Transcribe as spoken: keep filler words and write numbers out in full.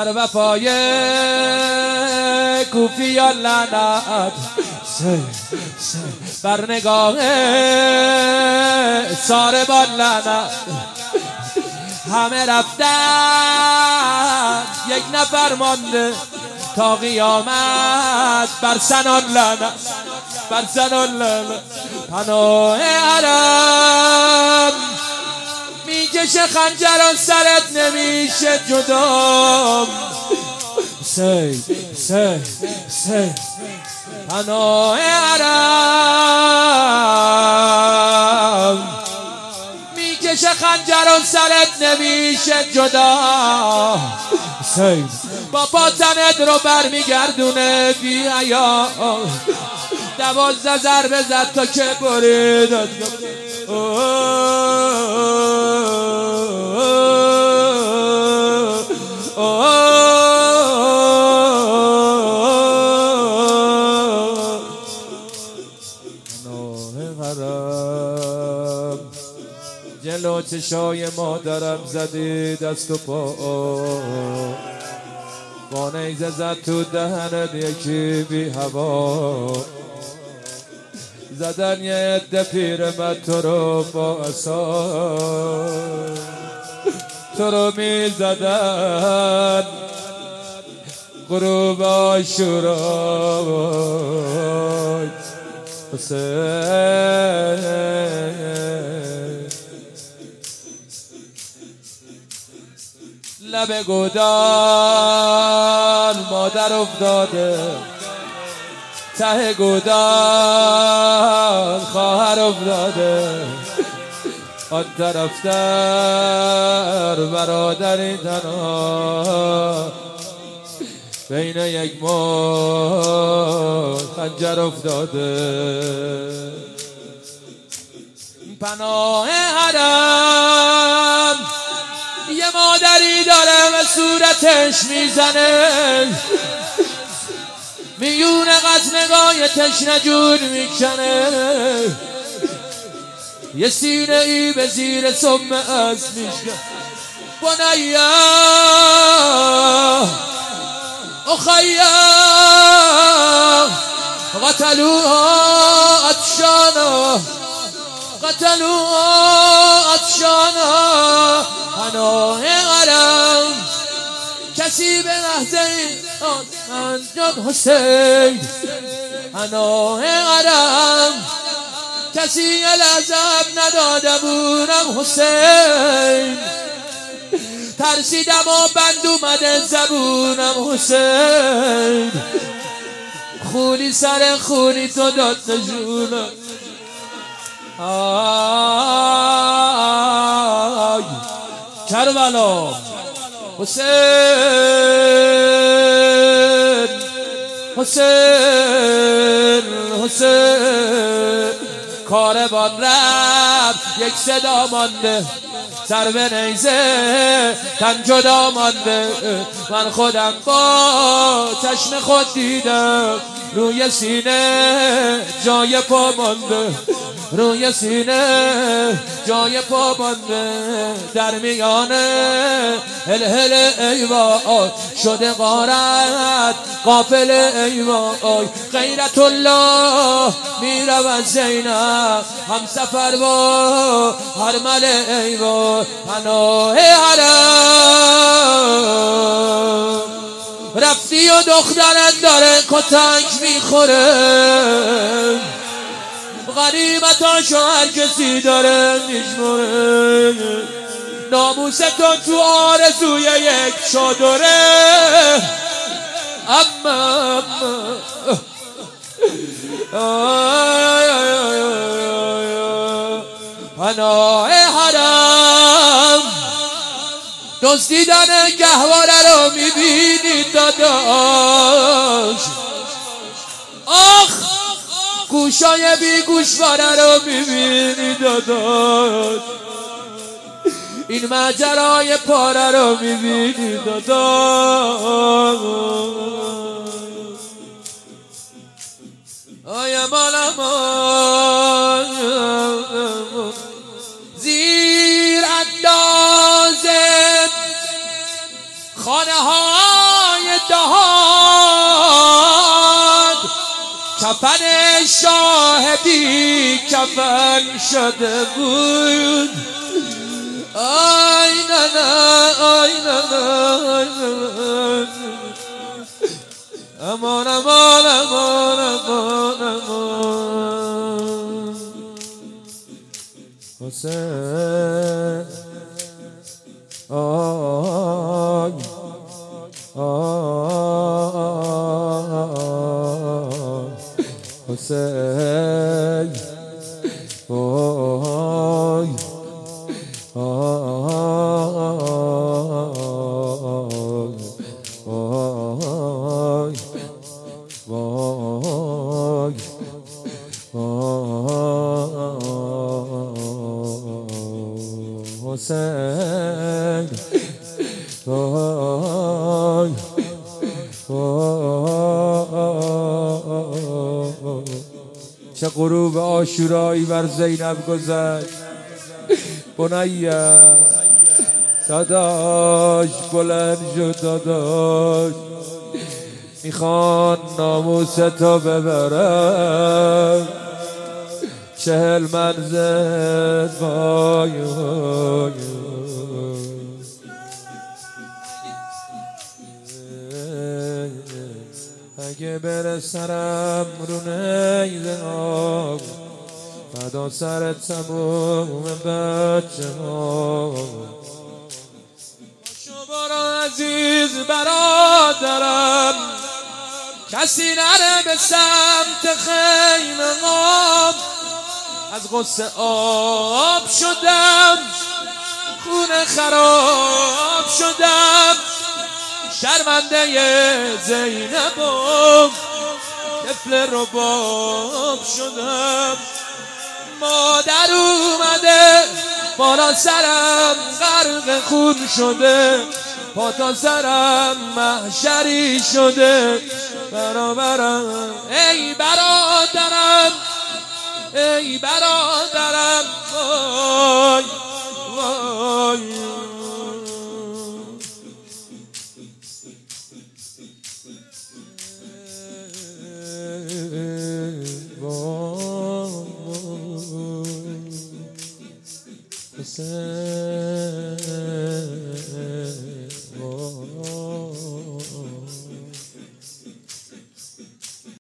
در وفای کوفیان لعنت بر نگاه ساربان لعنت. همه رفتن یک نفر مانده تا قیامت بر سنان لعنت بر سنان لعنت. پناه حرم میکشه خنجران سرت نمیشه جدا. سی سی سی پناه حرم میکشه خنجران سرت نمیشه جدا. سی با پاتنت رو برمیگردونه بی حیا. دوازده ضربه زد تا که برید. جلو چشای مادرم زدی دست و پا. با نیزه زد تو دهنت یکی بی هوا. زدن یه عده پیرمرد تو رو با عصا. تو رو می زدن غروب عاشورا. لب گودال مادر افتاده، ته گودال خواهر افتاده. آن طرفتر برادری تنها بین یک موج خنجر افتاده. پناه حرم یه مادری داره و صورتش میزنه، میونه قد نگاه تشنه جون میکنه. یه سینه ای به زیر سم از میشگه. بنیا اخیا قتلوها عطشانا قتلوها عطشانا. پناه حرم کسی به لحظه من جد حسین. پناه حرم کسی یه لحظه نداده بودم حسین. ترسیدم و بند اومده زبونم حسین. خونی سر خونی تو داد نجونم. آی کربلا حسین حسین حسین. کاروان رفت یک صدا مانده، سر به نیزه تن جدا مانده. من خودم با چشم خود دیدم، روی سینه جای پا مانده، روی سینه جای پا مانده. در میانه هل هل ای وای شده غارت قافله ای وای. غیرت الله میرود زینب هم سفر با هرمل ای وای. پناه حرم رفتی و دخترت داره کتک میخوره. غریبتاشو هر کسی داره میشموره. ناموس تو تو آرزوی یک چادره. اما پناه حرم دزدیدن گهواره رو میبینی داداش. آخ گوشای بی گوشواره رو میبینی داداش. این ماجرای پاره رو میبینی داداش. آیا مالم زیر اندازه خانه ها کفن شاهدی کفن شده بود آی نه نه آی نه نه امان امان امان امان امان حسین آی آی حسین آی آی وای حسین وای چه غروب عاشورایی بر زینب گذشت بنیه داداش بلند شد داداش میخوان ناموستو ببرم چهل منزل وای وای اگه برسرم رو نیزه ها فدا سر تموم بچه ها شما عزیز برادرم کسی نره به سمت خیمه ها از غصه آب شدم خونه خراب شدم شرمنده زینبم طفل رباب شدم مادر اومده بالا سرم غرق خون شده پا تا سرم محشری شده برابرم ای برادرم ای برادرم وای وای وای